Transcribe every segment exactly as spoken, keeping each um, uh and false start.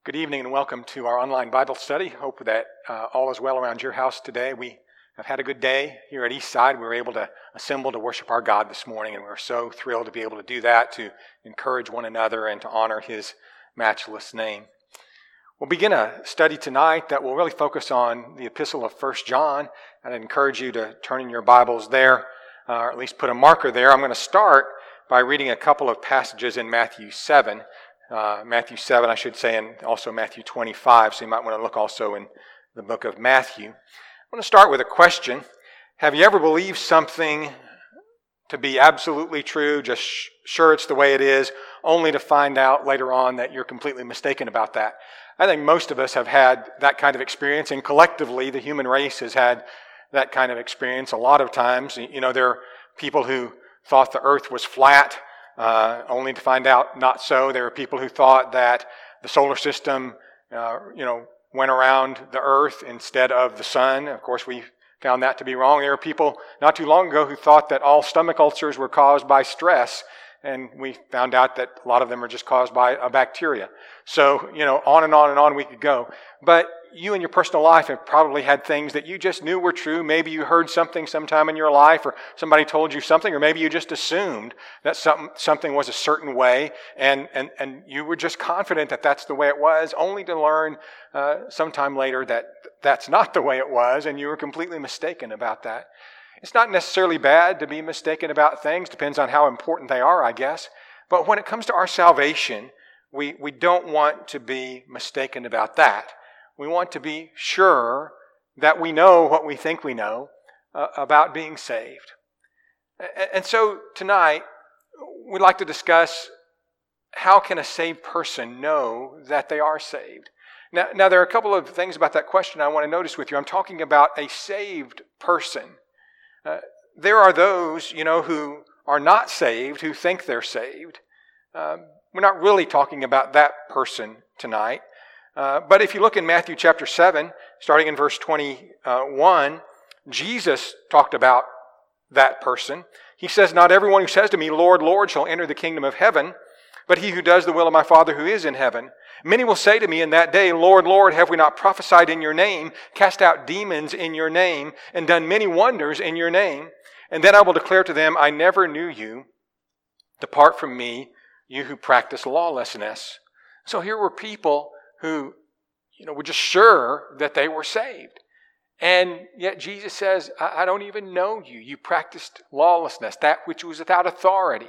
Good evening and welcome to our online Bible study. Hope that uh, all is well around your house today. We have had a good day here at Eastside. We were able to assemble to worship our God this morning, and we're so thrilled to be able to do that, to encourage one another and to honor His matchless name. We'll begin a study tonight that will really focus on the epistle of First John, and I'd encourage you to turn in your Bibles there, uh, or at least put a marker there. I'm going to start by reading a couple of passages in Matthew seven. Uh, Matthew seven, I should say, and also Matthew twenty-five, so you might want to look also in the book of Matthew. I want to start with a question. Have you ever believed something to be absolutely true, just sh- sure it's the way it is, only to find out later on that you're completely mistaken about that? I think most of us have had that kind of experience, and collectively the human race has had that kind of experience a lot of times. You know, there are people who thought the earth was flat, Uh, only to find out not so. There are people who thought that the solar system, uh, you know, went around the earth instead of the sun. Of course, we found that to be wrong. There are people not too long ago who thought that all stomach ulcers were caused by stress, and we found out that a lot of them are just caused by a bacteria. So, you know, on and on and on we could go. But you in your personal life have probably had things that you just knew were true. Maybe you heard something sometime in your life, or somebody told you something, or maybe you just assumed that something, something was a certain way, and, and, and you were just confident that that's the way it was, only to learn uh, sometime later that that's not the way it was, and you were completely mistaken about that. It's not necessarily bad to be mistaken about things. Depends on how important they are, I guess. But when it comes to our salvation, we, we don't want to be mistaken about that. We want to be sure that we know what we think we know uh, about being saved. And, and so tonight, we'd like to discuss how can a saved person know that they are saved. Now, now, there are a couple of things about that question I want to notice with you. I'm talking about a saved person. Uh, there are those, you know, who are not saved, who think they're saved. Um, we're not really talking about that person tonight. Uh, but if you look in Matthew chapter seven, starting in verse twenty-one, Jesus talked about that person. He says, "Not everyone who says to me, 'Lord, Lord,' shall enter the kingdom of heaven, but he who does the will of my Father who is in heaven. Many will say to me in that day, 'Lord, Lord, have we not prophesied in your name, cast out demons in your name, and done many wonders in your name?' And then I will declare to them, 'I never knew you. Depart from me, you who practice lawlessness.'" So here were people who, you know, were just sure that they were saved. And yet Jesus says, I, I don't even know you. You practiced lawlessness, that which was without authority.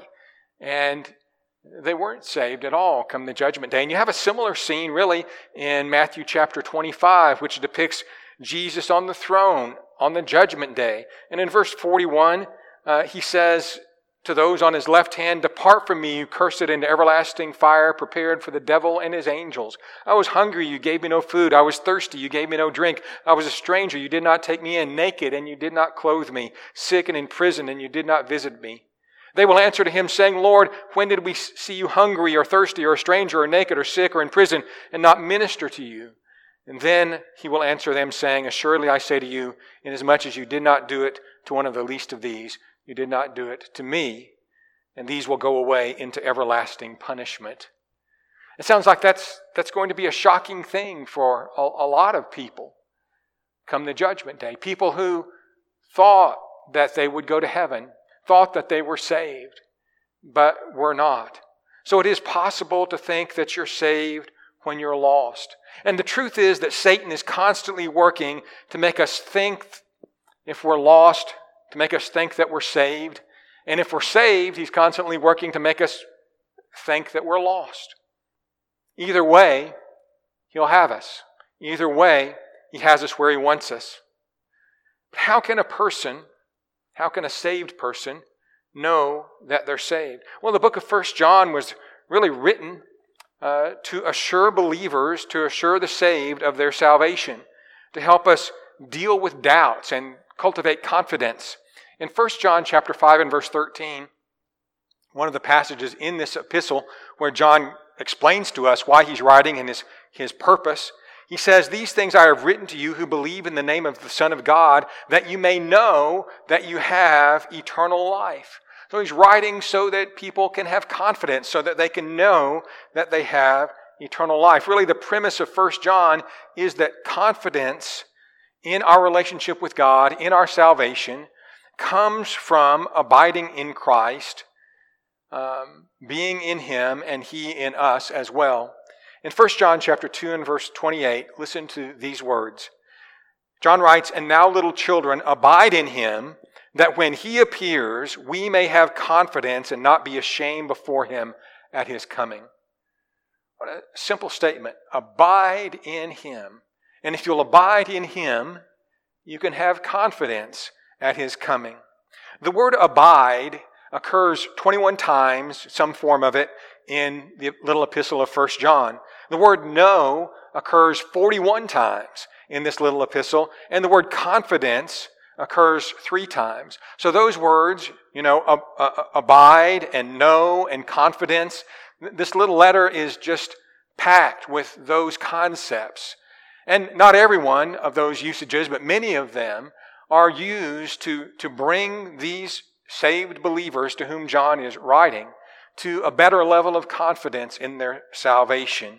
And they weren't saved at all come the judgment day. And you have a similar scene really in Matthew chapter twenty-five, which depicts Jesus on the throne on the judgment day. And in verse forty-one, uh, he says to those on his left hand, "Depart from me, you cursed, into everlasting fire prepared for the devil and his angels. I was hungry, you gave me no food. I was thirsty, you gave me no drink. I was a stranger, you did not take me in. Naked, and you did not clothe me. Sick and in prison, and you did not visit me." They will answer to him, saying, "Lord, when did we see you hungry or thirsty or a stranger or naked or sick or in prison and not minister to you?" And then he will answer them, saying, "Assuredly I say to you, inasmuch as you did not do it to one of the least of these, you did not do it to me, and these will go away into everlasting punishment." It sounds like that's that's going to be a shocking thing for a, a lot of people come the judgment day. People who thought that they would go to heaven, thought that they were saved, but were not. So it is possible to think that you're saved when you're lost. And the truth is that Satan is constantly working to make us think if we're lost, to make us think that we're saved. And if we're saved, he's constantly working to make us think that we're lost. Either way, he'll have us. Either way, he has us where he wants us. But how can a person, how can a saved person know that they're saved? Well, the book of First John was really written uh, to assure believers, to assure the saved of their salvation, to help us deal with doubts and cultivate confidence. In First John chapter five and verse thirteen, one of the passages in this epistle where John explains to us why he's writing and his, his purpose, he says, "These things I have written to you who believe in the name of the Son of God, that you may know that you have eternal life." So he's writing so that people can have confidence, so that they can know that they have eternal life. Really, the premise of First John is that confidence in our relationship with God, in our salvation, comes from abiding in Christ, um, being in Him, and He in us as well. In First John chapter two and verse twenty-eight, listen to these words. John writes, "And now, little children, abide in Him, that when He appears, we may have confidence and not be ashamed before Him at His coming." What a simple statement. Abide in Him. And if you'll abide in Him, you can have confidence at His coming. The word abide occurs twenty-one times, some form of it, in the little epistle of First John. The word know occurs forty-one times in this little epistle, and the word confidence occurs three times. So those words, you know, ab- uh, abide and know and confidence, this little letter is just packed with those concepts. And not every one of those usages, but many of them are used to, to bring these saved believers to whom John is writing to a better level of confidence in their salvation,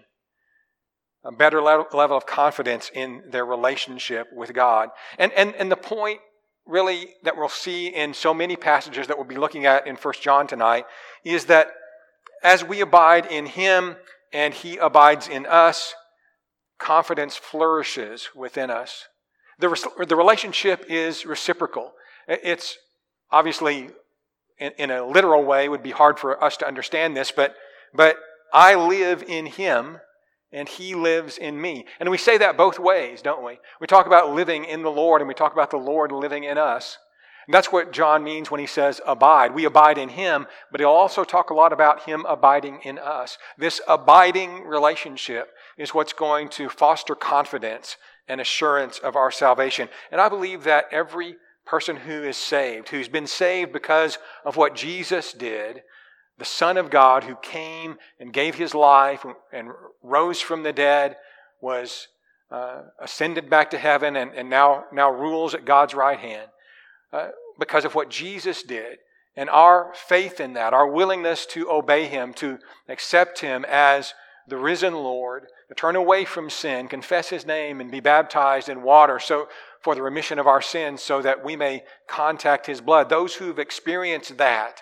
a better level of confidence in their relationship with God. And, and, and the point really that we'll see in so many passages that we'll be looking at in First John tonight is that as we abide in Him and He abides in us, confidence flourishes within us. The, the relationship is reciprocal. It's obviously, in, in a literal way, it would be hard for us to understand this, but, but I live in Him and He lives in me. And we say that both ways, don't we? We talk about living in the Lord and we talk about the Lord living in us. And that's what John means when he says abide. We abide in Him, but he'll also talk a lot about Him abiding in us. This abiding relationship is what's going to foster confidence and assurance of our salvation. And I believe that every person who is saved, who's been saved because of what Jesus did, the Son of God who came and gave His life and rose from the dead, was uh, ascended back to heaven and, and now, now rules at God's right hand, uh, because of what Jesus did. And our faith in that, our willingness to obey Him, to accept Him as the risen Lord, to turn away from sin, confess His name, and be baptized in water so for the remission of our sins so that we may contact His blood. Those who've experienced that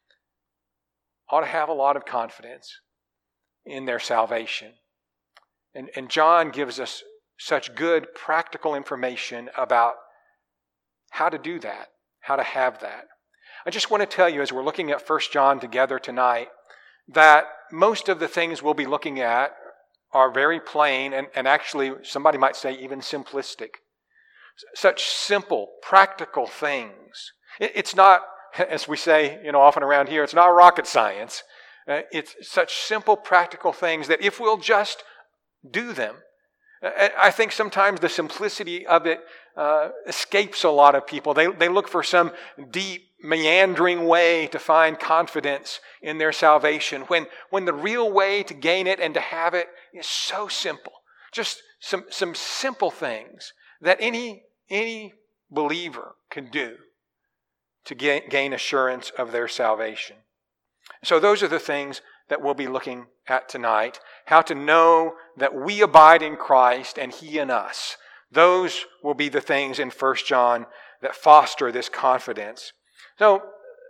ought to have a lot of confidence in their salvation. And, and John gives us such good practical information about how to do that, how to have that. I just want to tell you, as we're looking at First John together tonight, that most of the things we'll be looking at are very plain and, and actually, somebody might say, even simplistic. Such simple, practical things. It, it's not, as we say, you know, often around here, it's not rocket science. Uh, it's such simple, practical things that if we'll just do them, I think sometimes the simplicity of it uh, escapes a lot of people. They, they look for some deep, meandering way to find confidence in their salvation when, when the real way to gain it and to have it is so simple. Just some, some simple things that any, any believer can do to gain, gain assurance of their salvation. So those are the things that we'll be looking at tonight. How to know that we abide in Christ and He in us. Those will be the things in First John that foster this confidence. So,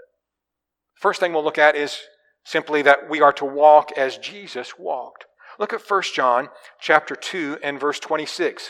first thing we'll look at is simply that we are to walk as Jesus walked. Look at First John chapter two and verse twenty-six.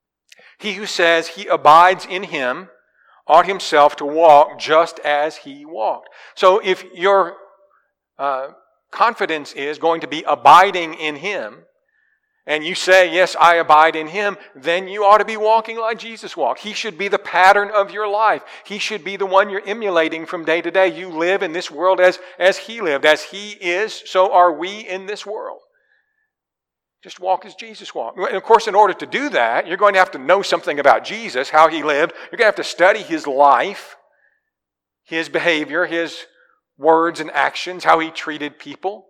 He who says he abides in Him ought himself to walk just as He walked. So if your uh, confidence is going to be abiding in Him, and you say, yes, I abide in Him, then you ought to be walking like Jesus walked. He should be the pattern of your life. He should be the one you're emulating from day to day. You live in this world as, as He lived. As He is, so are we in this world. Just walk as Jesus walked. And of course, in order to do that, you're going to have to know something about Jesus, how He lived. You're going to have to study His life, His behavior, His words and actions, how He treated people,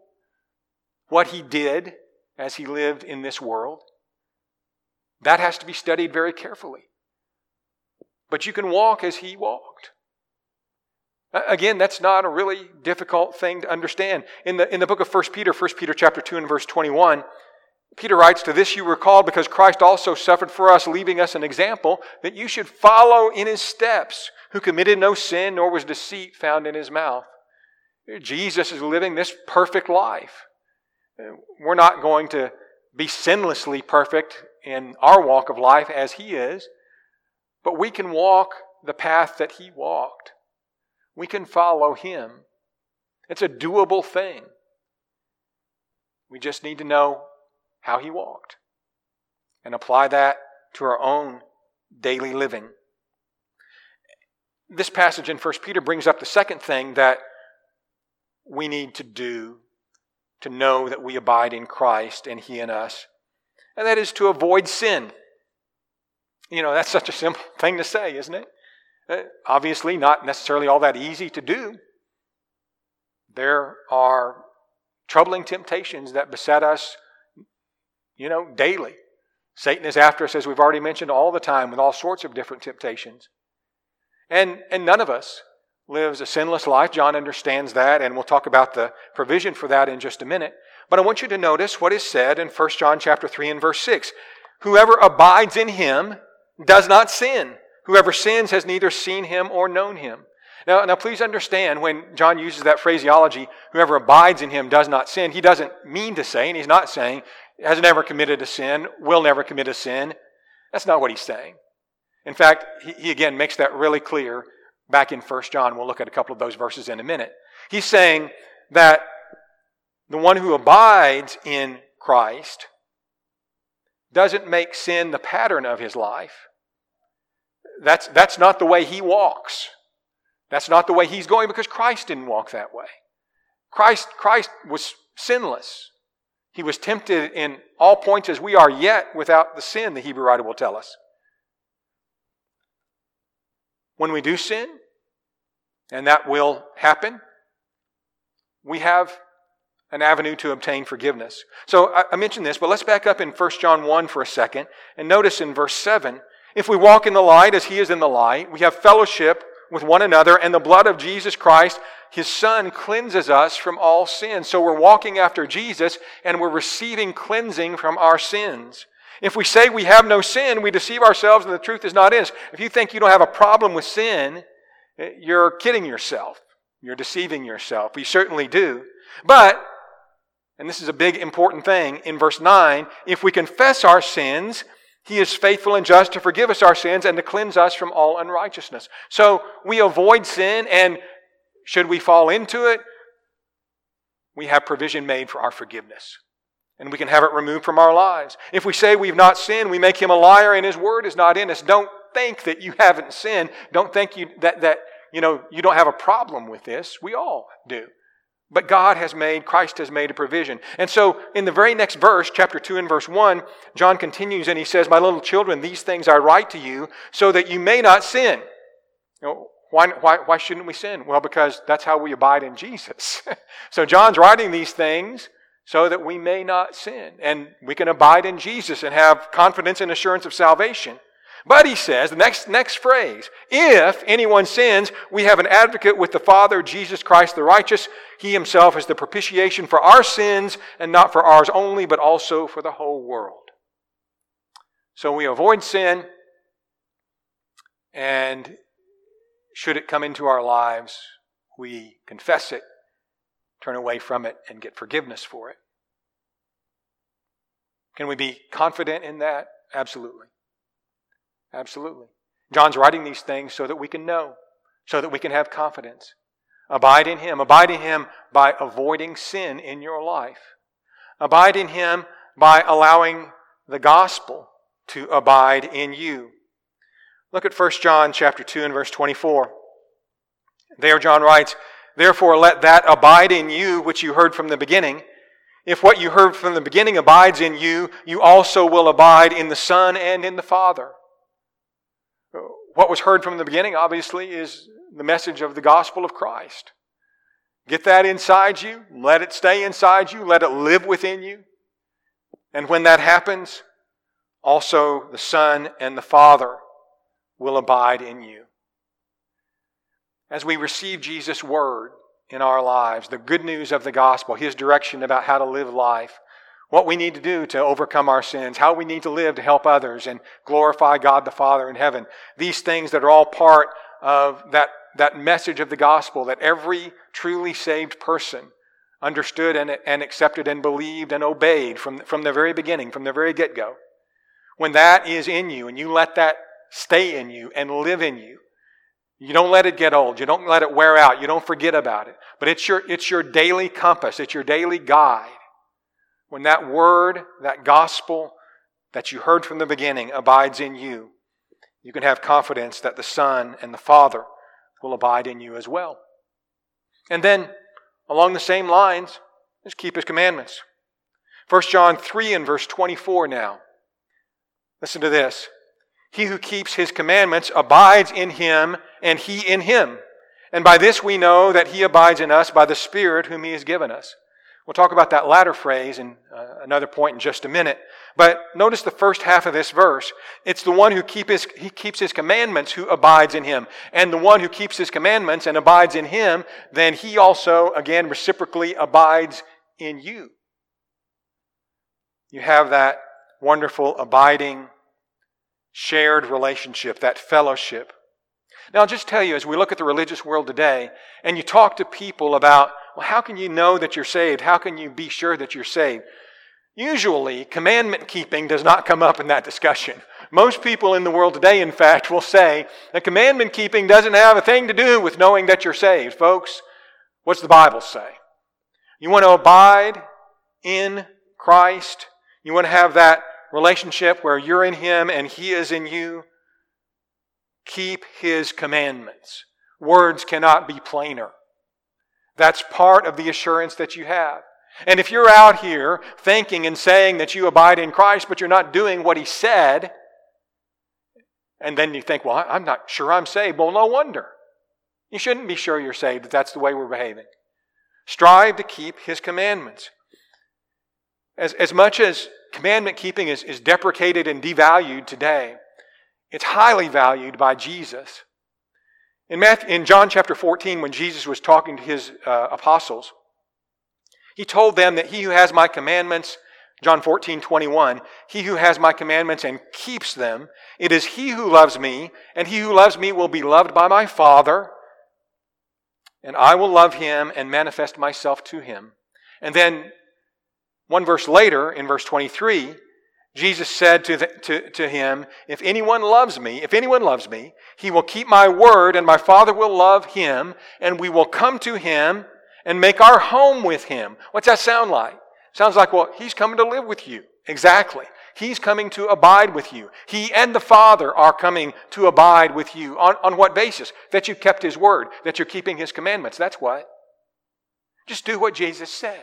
what He did as He lived in this world. That has to be studied very carefully. But you can walk as He walked. Again, that's not a really difficult thing to understand. In the, in the book of First Peter, First Peter chapter two and verse twenty-one, Peter writes, "To this you were called, because Christ also suffered for us, leaving us an example that you should follow in his steps, who committed no sin, nor was deceit found in his mouth." Jesus is living this perfect life. We're not going to be sinlessly perfect in our walk of life as he is, but we can walk the path that he walked. We can follow him. It's a doable thing. We just need to know how he walked and apply that to our own daily living. This passage in First Peter brings up the second thing that we need to do to know that we abide in Christ and he in us, and that is to avoid sin. You know, that's such a simple thing to say, isn't it? Uh, obviously not necessarily all that easy to do. There are troubling temptations that beset us, you know, daily. Satan is after us, as we've already mentioned, all the time with all sorts of different temptations. And, and none of us lives a sinless life. John understands that, and we'll talk about the provision for that in just a minute. But I want you to notice what is said in First John chapter three and verse six. "Whoever abides in him does not sin. Whoever sins has neither seen him or known him." Now, now please understand, when John uses that phraseology, "whoever abides in him does not sin," he doesn't mean to say, and he's not saying, has never committed a sin, will never commit a sin. That's not what he's saying. In fact, he, he again makes that really clear back in First John. We'll look at a couple of those verses in a minute. He's saying that the one who abides in Christ doesn't make sin the pattern of his life. That's, that's not the way he walks. That's not the way he's going, because Christ didn't walk that way. Christ, Christ was sinless. He was tempted in all points as we are, yet without the sin, the Hebrew writer will tell us. When we do sin, and that will happen, we have an avenue to obtain forgiveness. So I, I mentioned this, but let's back up in First John one for a second, and notice in verse seven, "If we walk in the light as he is in the light, we have fellowship with one another, and the blood of Jesus Christ, his Son, cleanses us from all sin." So we're walking after Jesus, and we're receiving cleansing from our sins. If we say we have no sin, we deceive ourselves and the truth is not in us. If you think you don't have a problem with sin, you're kidding yourself. You're deceiving yourself. We certainly do. But, and this is a big important thing, in verse nine, "If we confess our sins, he is faithful and just to forgive us our sins and to cleanse us from all unrighteousness." So we avoid sin, and should we fall into it, we have provision made for our forgiveness. And we can have it removed from our lives. If we say we've not sinned, we make him a liar and his word is not in us. Don't think that you haven't sinned. Don't think you that, that you know you don't have a problem with this. We all do. But God has made, Christ has made a provision. And so in the very next verse, chapter two and verse one, John continues and he says, "My little children, these things I write to you so that you may not sin." You know, why, why, why shouldn't we sin? Well, because that's how we abide in Jesus. So John's writing these things so that we may not sin. And we can abide in Jesus and have confidence and assurance of salvation. But he says, the next, next phrase, "If anyone sins, we have an advocate with the Father, Jesus Christ the righteous. He himself is the propitiation for our sins, and not for ours only, but also for the whole world." So we avoid sin, and should it come into our lives, we confess it, turn away from it, and get forgiveness for it. Can we be confident in that? Absolutely. Absolutely. John's writing these things so that we can know, so that we can have confidence. Abide in him. Abide in him by avoiding sin in your life. Abide in him by allowing the gospel to abide in you. Look at First John chapter two and verse twenty-four. There John writes, "Therefore let that abide in you which you heard from the beginning. If what you heard from the beginning abides in you, you also will abide in the Son and in the Father." What was heard from the beginning, obviously, is the message of the gospel of Christ. Get that inside you. Let it stay inside you. Let it live within you. And when that happens, also the Son and the Father will abide in you. As we receive Jesus' word in our lives, the good news of the gospel, his direction about how to live life, what we need to do to overcome our sins, how we need to live to help others and glorify God the Father in heaven. These things that are all part of that, that message of the gospel that every truly saved person understood and, and accepted and believed and obeyed from, from the very beginning, from the very get-go. When that is in you and you let that stay in you and live in you, you don't let it get old. You don't let it wear out. You don't forget about it. But it's your, it's your daily compass. It's your daily guide. When that word, that gospel that you heard from the beginning abides in you, you can have confidence that the Son and the Father will abide in you as well. And then, along the same lines, just keep His commandments. First John three and verse twenty-four now. Listen to this. He who keeps His commandments abides in Him, and He in him. And by this we know that He abides in us by the Spirit whom He has given us. We'll talk about that latter phrase in uh, another point in just a minute. But notice the first half of this verse. It's the one who keep his, he keeps His commandments who abides in Him. And the one who keeps His commandments and abides in Him, then He also, again, reciprocally abides in you. You have that wonderful, abiding, shared relationship, that fellowship. Now, I'll just tell you, as we look at the religious world today, and you talk to people about, well, how can you know that you're saved? How can you be sure that you're saved? Usually, commandment keeping does not come up in that discussion. Most people in the world today, in fact, will say that commandment keeping doesn't have a thing to do with knowing that you're saved. Folks, what's the Bible say? You want to abide in Christ? You want to have that relationship where you're in Him and He is in you? Keep His commandments. Words cannot be plainer. That's part of the assurance that you have. And if you're out here thinking and saying that you abide in Christ, but you're not doing what He said, and then you think, well, I'm not sure I'm saved. Well, no wonder. You shouldn't be sure you're saved if that's the way we're behaving. Strive to keep His commandments. As, as much as commandment keeping is, is deprecated and devalued today, it's highly valued by Jesus. In, Matthew, in John chapter fourteen, when Jesus was talking to His uh, apostles, He told them that he who has my commandments, John fourteen twenty-one, he who has my commandments and keeps them, it is he who loves me, and he who loves me will be loved by my Father, and I will love him and manifest myself to him. And then one verse later, in verse twenty-three, Jesus said to, the, to, to him, if anyone loves me, if anyone loves me, he will keep my word, and my Father will love him, and we will come to him and make our home with him. What's that sound like? Sounds like, well, He's coming to live with you. Exactly. He's coming to abide with you. He and the Father are coming to abide with you. On, on what basis? That you've kept His word, that you're keeping His commandments. That's what. Just do what Jesus said.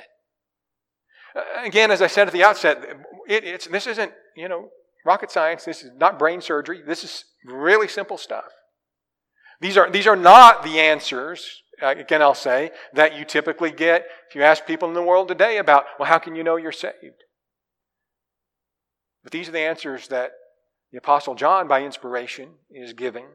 Again, as I said at the outset, it, it's, this isn't, you know, rocket science. This is not brain surgery. This is really simple stuff. These are, these are not the answers, uh, again I'll say, that you typically get if you ask people in the world today about, well, how can you know you're saved? But these are the answers that the Apostle John, by inspiration, is giving.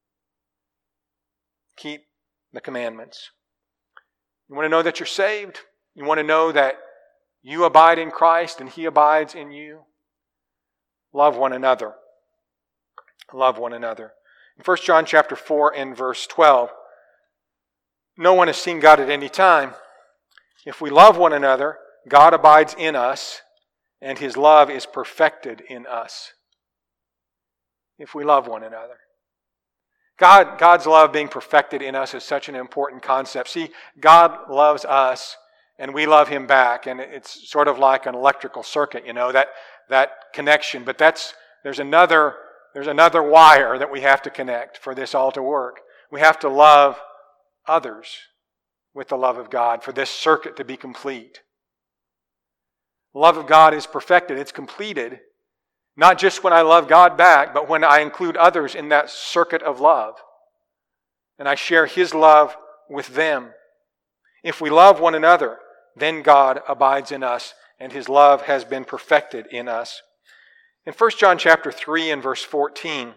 Keep the commandments. You want to know that you're saved? You want to know that you abide in Christ and He abides in you? Love one another. Love one another. In First John chapter four and verse twelve, no one has seen God at any time. If we love one another, God abides in us, and His love is perfected in us. If we love one another. God, God's love being perfected in us is such an important concept. See, God loves us, and we love Him back, and it's sort of like an electrical circuit, you know, that, that connection. But that's there's another there's another wire that we have to connect for this all to work. We have to love others with the love of God for this circuit to be complete. The love of God is perfected. It's completed, not just when I love God back, but when I include others in that circuit of love. And I share His love with them. If we love one another, then God abides in us, and His love has been perfected in us. In First John chapter three and verse fourteen,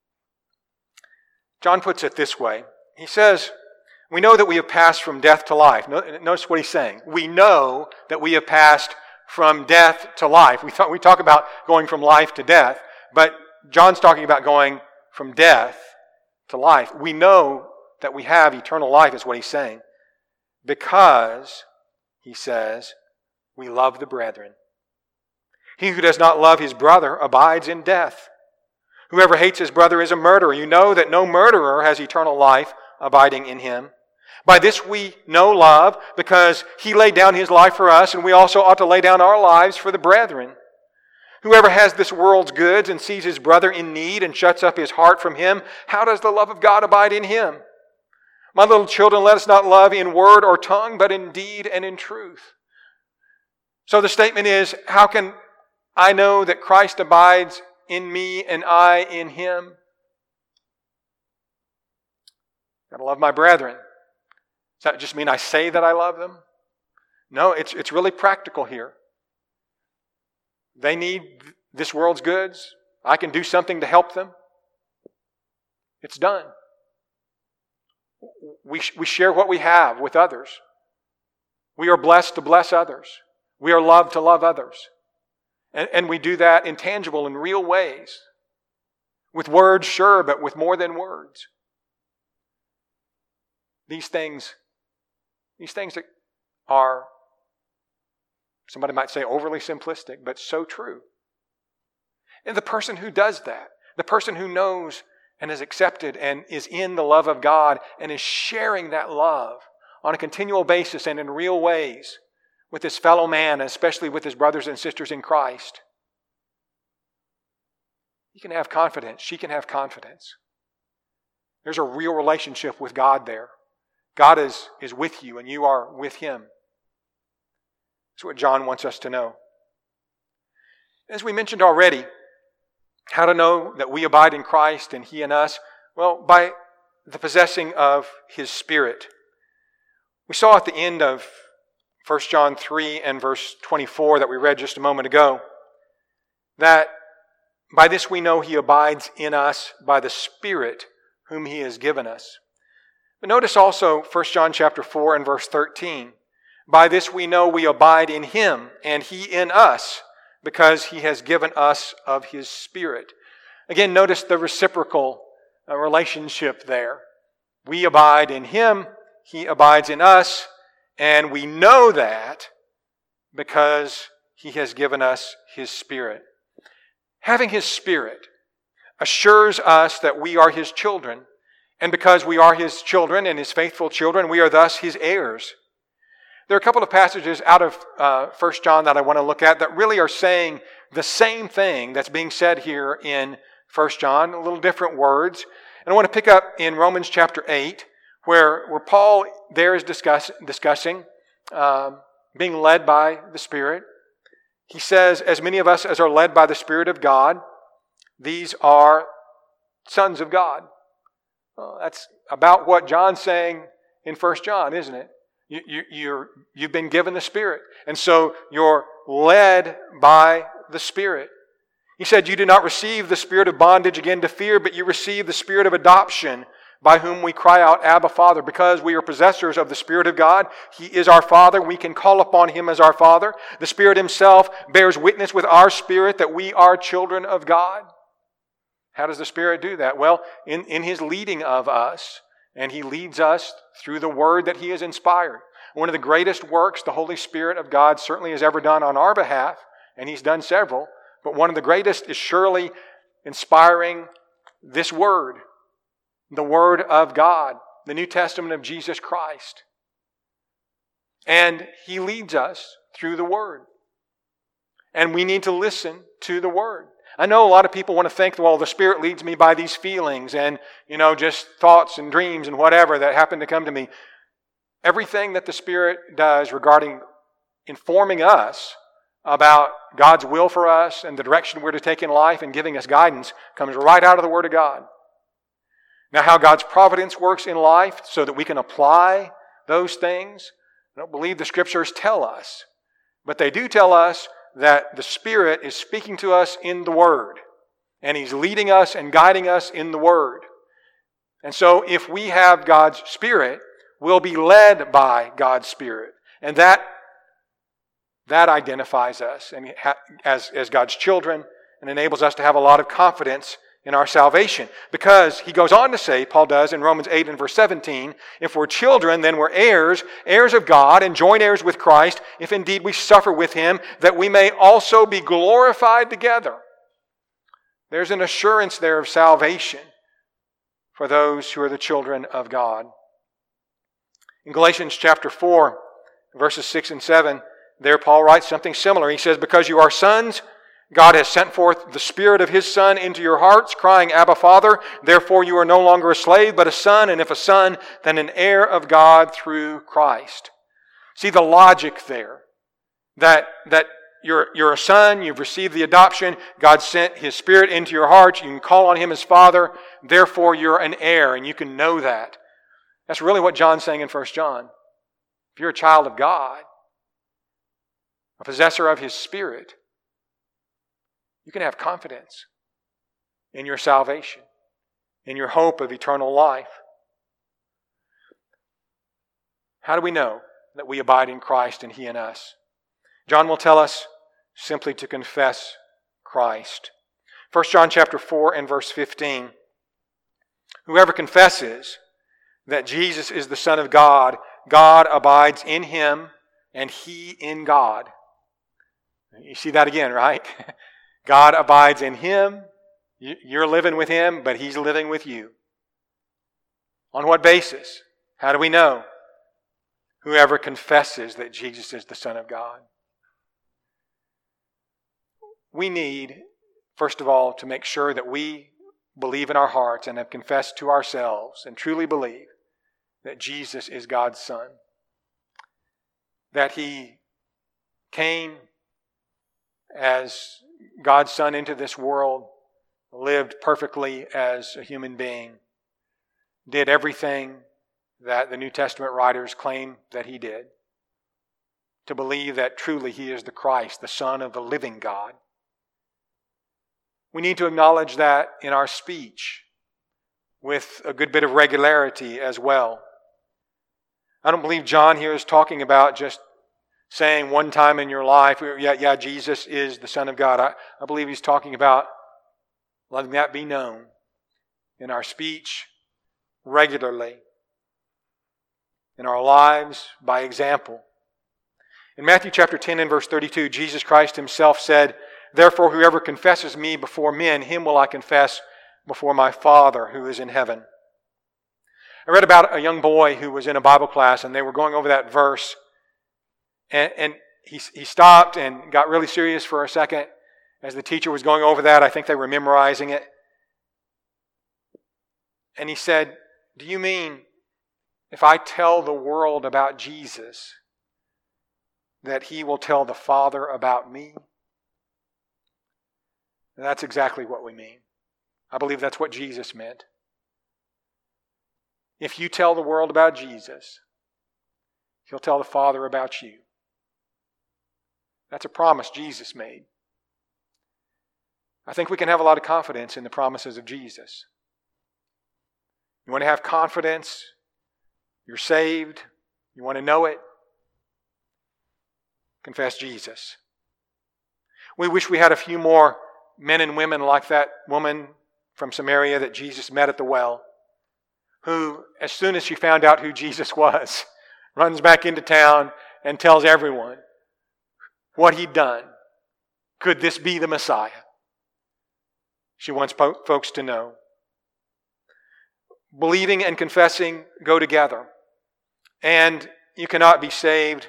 John puts it this way. He says, we know that we have passed from death to life. Notice what he's saying. We know that we have passed from death to life. We thought we talk about going from life to death, but John's talking about going from death to life. We know that we have eternal life, is what he's saying, because, he says, we love the brethren. He who does not love his brother abides in death. Whoever hates his brother is a murderer. You know that no murderer has eternal life abiding in him. By this we know love, because he laid down his life for us, and we also ought to lay down our lives for the brethren. Whoever has this world's goods and sees his brother in need and shuts up his heart from him, how does the love of God abide in him? My little children, let us not love in word or tongue, but in deed and in truth. So the statement is, how can I know that Christ abides in me and I in him? I've got to love my brethren. Does that just mean I say that I love them? No, it's, it's really practical here. They need this world's goods. I can do something to help them. It's done. We, we share what we have with others. We are blessed to bless others. We are loved to love others. And, and we do that in tangible and real ways. With words, sure, but with more than words. These things, these things that are, somebody might say overly simplistic, but so true. And the person who does that, the person who knows and is accepted and is in the love of God and is sharing that love on a continual basis and in real ways with his fellow man, especially with his brothers and sisters in Christ, he can have confidence. She can have confidence. There's a real relationship with God there. God is, is with you and you are with him. That's what John wants us to know. As we mentioned already, how to know that we abide in Christ and he in us? Well, by the possessing of his Spirit. We saw at the end of First John three and verse twenty-four that we read just a moment ago, that by this we know he abides in us by the Spirit whom he has given us. But notice also First John chapter four and verse thirteen. By this we know we abide in him and he in us, because he has given us of his Spirit. Again, notice the reciprocal uh, relationship there. We abide in him, he abides in us, and we know that because he has given us his Spirit. Having his Spirit assures us that we are his children, and because we are his children and his faithful children, we are thus his heirs. There are a couple of passages out of uh, First John that I want to look at that really are saying the same thing that's being said here in First John, a little different words. And I want to pick up in Romans chapter eight, where, where Paul there is discuss, discussing um, being led by the Spirit. He says, as many of us as are led by the Spirit of God, these are sons of God. Well, that's about what John's saying in First John, isn't it? You, you, you're, you've been given the Spirit. And so you're led by the Spirit. He said, you do not receive the spirit of bondage again to fear, but you receive the Spirit of adoption, by whom we cry out, Abba, Father. Because we are possessors of the Spirit of God, he is our Father. We can call upon him as our Father. The Spirit himself bears witness with our spirit that we are children of God. How does the Spirit do that? Well, in, in his leading of us. And he leads us through the word that he has inspired. One of the greatest works the Holy Spirit of God certainly has ever done on our behalf, and he's done several, but one of the greatest is surely inspiring this word, the Word of God, the New Testament of Jesus Christ. And he leads us through the Word. And we need to listen to the Word. I know a lot of people want to think, well, the Spirit leads me by these feelings and, you know, just thoughts and dreams and whatever that happen to come to me. Everything that the Spirit does regarding informing us about God's will for us and the direction we're to take in life and giving us guidance comes right out of the Word of God. Now, how God's providence works in life so that we can apply those things, I don't believe the Scriptures tell us. But they do tell us that the Spirit is speaking to us in the Word. And he's leading us and guiding us in the Word. And so if we have God's Spirit, we'll be led by God's Spirit. And that That identifies us and as, as God's children and enables us to have a lot of confidence in our salvation. Because he goes on to say, Paul does in Romans eight and verse seventeen, if we're children, then we're heirs, heirs of God, and joint heirs with Christ, if indeed we suffer with him, that we may also be glorified together. There's an assurance there of salvation for those who are the children of God. In Galatians chapter four, verses six and seven, there Paul writes something similar. He says, because you are sons, God has sent forth the Spirit of His Son into your hearts, crying, Abba, Father. Therefore you are no longer a slave, but a son, and if a son, then an heir of God through Christ. See the logic there. That, that you're, you're a son, you've received the adoption, God sent His Spirit into your heart, you can call on Him as Father, therefore you're an heir, and you can know that. That's really what John's saying in First John. If you're a child of God, a possessor of His Spirit, you can have confidence in your salvation, in your hope of eternal life. How do we know that we abide in Christ and He in us? John will tell us simply to confess Christ. First John chapter four and verse fifteen. Whoever confesses that Jesus is the Son of God, God abides in him and he in God. You see that again, right? God abides in him. You're living with him, but he's living with you. On what basis? How do we know? Whoever confesses that Jesus is the Son of God. We need, first of all, to make sure that we believe in our hearts and have confessed to ourselves and truly believe that Jesus is God's Son. That He came as God's Son into this world, lived perfectly as a human being, did everything that the New Testament writers claim that He did. To believe that truly He is the Christ, the Son of the living God. We need to acknowledge that in our speech with a good bit of regularity as well. I don't believe John here is talking about just saying one time in your life, yeah, yeah, Jesus is the Son of God. I, I believe he's talking about letting that be known in our speech regularly, in our lives by example. In Matthew chapter ten and verse thirty-two, Jesus Christ Himself said, therefore whoever confesses me before men, him will I confess before my Father who is in heaven. I read about a young boy who was in a Bible class and they were going over that verse. And, and he, he stopped and got really serious for a second as the teacher was going over that. I think they were memorizing it. And he said, do you mean if I tell the world about Jesus, that He will tell the Father about me? And that's exactly what we mean. I believe that's what Jesus meant. If you tell the world about Jesus, He'll tell the Father about you. That's a promise Jesus made. I think we can have a lot of confidence in the promises of Jesus. You want to have confidence? You're saved? You want to know it? Confess Jesus. We wish we had a few more men and women like that woman from Samaria that Jesus met at the well, who, as soon as she found out who Jesus was, runs back into town and tells everyone what He'd done. Could this be the Messiah? She wants po- folks to know. Believing and confessing go together. And you cannot be saved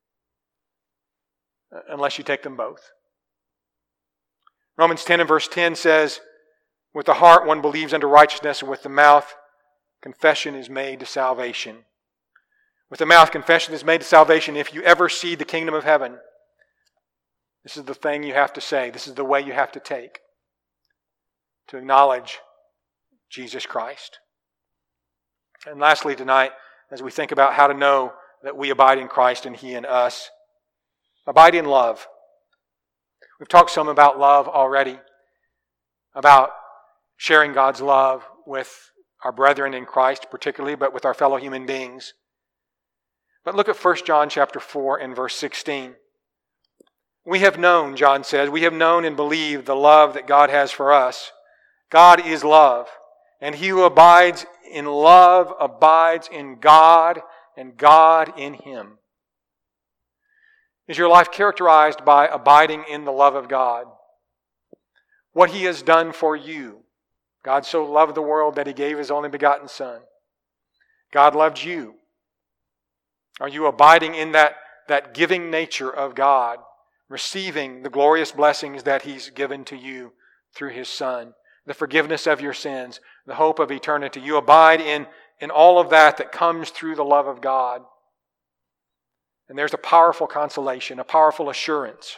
unless you take them both. Romans ten and verse ten says, with the heart one believes unto righteousness, and with the mouth confession is made to salvation. With the mouth confession is made to salvation. If you ever see the kingdom of heaven, this is the thing you have to say. This is the way you have to take to acknowledge Jesus Christ. And lastly tonight, as we think about how to know that we abide in Christ and He in us, abide in love. We've talked some about love already, about sharing God's love with our brethren in Christ particularly, but with our fellow human beings. But look at First John chapter four and verse sixteen. We have known, John says, we have known and believed the love that God has for us. God is love, and he who abides in love abides in God, and God in him. Is your life characterized by abiding in the love of God? What he has done for you. God so loved the world that he gave his only begotten Son. God loved you. Are you abiding in that, that giving nature of God, receiving the glorious blessings that he's given to you through his Son, the forgiveness of your sins, the hope of eternity? You abide in, in all of that that comes through the love of God. And there's a powerful consolation, a powerful assurance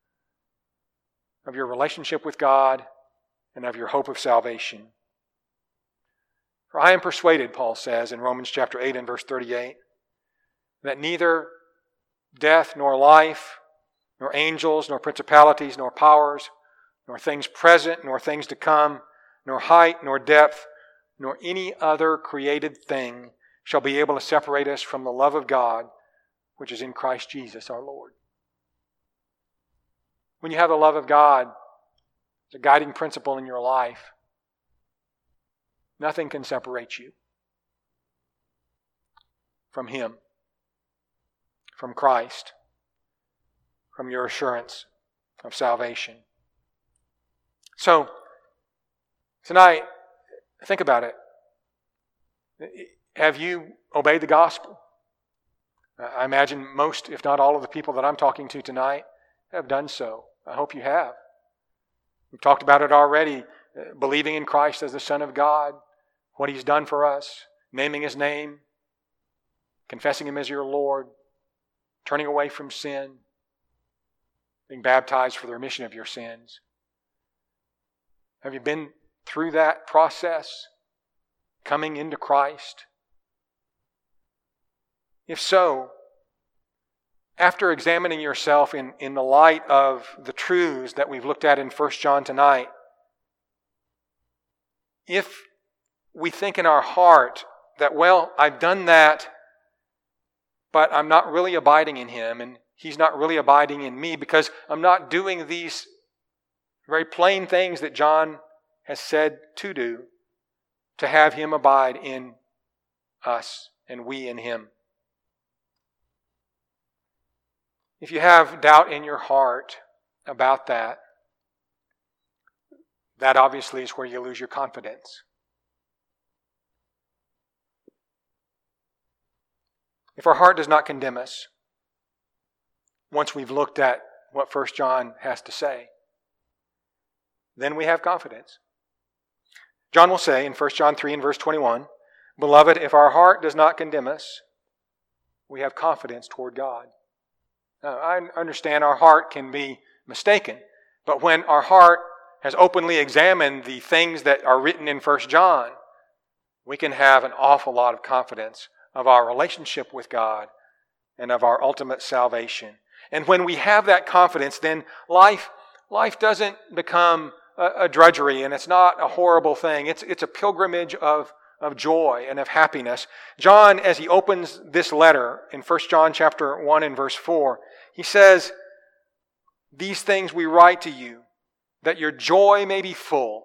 of your relationship with God and of your hope of salvation. For I am persuaded, Paul says in Romans chapter eight and verse thirty-eight, that neither death nor life, nor angels, nor principalities, nor powers, nor things present, nor things to come, nor height, nor depth, nor any other created thing shall be able to separate us from the love of God, which is in Christ Jesus our Lord. When you have the love of God as a guiding principle in your life, nothing can separate you from him, from Christ, from your assurance of salvation. So, tonight, think about it. Have you obeyed the gospel? I imagine most, if not all of the people that I'm talking to tonight have done so. I hope you have. We've talked about it already, believing in Christ as the Son of God, what he's done for us, naming his name, confessing him as your Lord, turning away from sin, being baptized for the remission of your sins. Have you been through that process, coming into Christ? If so, after examining yourself in, in the light of the truths that we've looked at in First John tonight, if we think in our heart that, well, I've done that, but I'm not really abiding in him, and he's not really abiding in me because I'm not doing these very plain things that John has said to do, to have him abide in us and we in him. If you have doubt in your heart about that, that obviously is where you lose your confidence. If our heart does not condemn us, once we've looked at what First John has to say, then we have confidence. John will say in First John three and verse twenty-one, "Beloved, if our heart does not condemn us, we have confidence toward God." Now, I understand our heart can be mistaken, but when our heart has openly examined the things that are written in First John, we can have an awful lot of confidence of our relationship with God and of our ultimate salvation. And when we have that confidence, then life, life doesn't become a, a drudgery, and it's not a horrible thing. It's, it's a pilgrimage of, of joy and of happiness. John, as he opens this letter in First John chapter one and verse four, he says, "These things we write to you, that your joy may be full."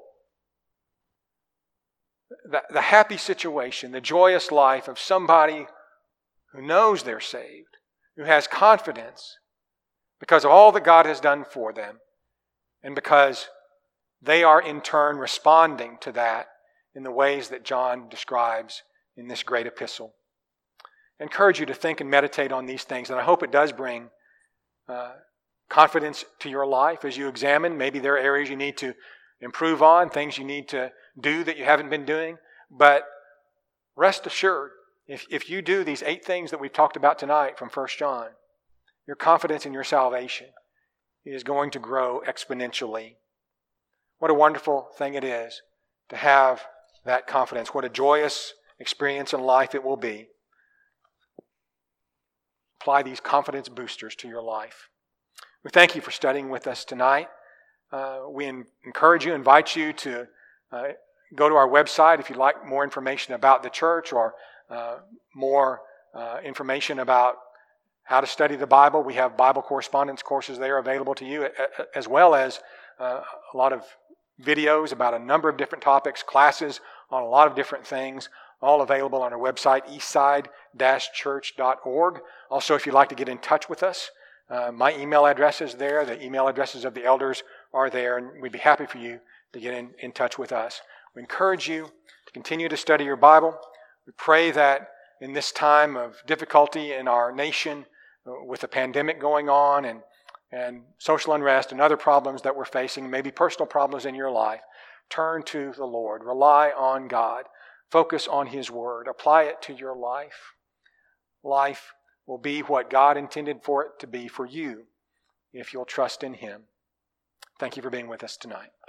The, the happy situation, the joyous life of somebody who knows they're saved, who has confidence because of all that God has done for them, and because they are in turn responding to that in the ways that John describes in this great epistle. I encourage you to think and meditate on these things, and I hope it does bring uh, confidence to your life as you examine. Maybe there are areas you need to improve on, things you need to do that you haven't been doing. But rest assured, if, if you do these eight things that we've talked about tonight from First John, your confidence in your salvation is going to grow exponentially. What a wonderful thing it is to have that confidence. What a joyous experience in life it will be. Apply these confidence boosters to your life. We thank you for studying with us tonight. Uh, we in, encourage you, invite you to uh, go to our website if you'd like more information about the church or uh, more uh, information about how to study the Bible. We have Bible correspondence courses there available to you, as well as uh, a lot of videos about a number of different topics, classes on a lot of different things, all available on our website, eastside dash church dot org. Also, if you'd like to get in touch with us, uh, my email address is there. The email addresses of the elders are there, and we'd be happy for you to get in, in touch with us. We encourage you to continue to study your Bible. We pray that in this time of difficulty in our nation, uh, with the pandemic going on and, and social unrest and other problems that we're facing, maybe personal problems in your life, turn to the Lord. Rely on God. Focus on His Word. Apply it to your life. Life will be what God intended for it to be for you if you'll trust in Him. Thank you for being with us tonight.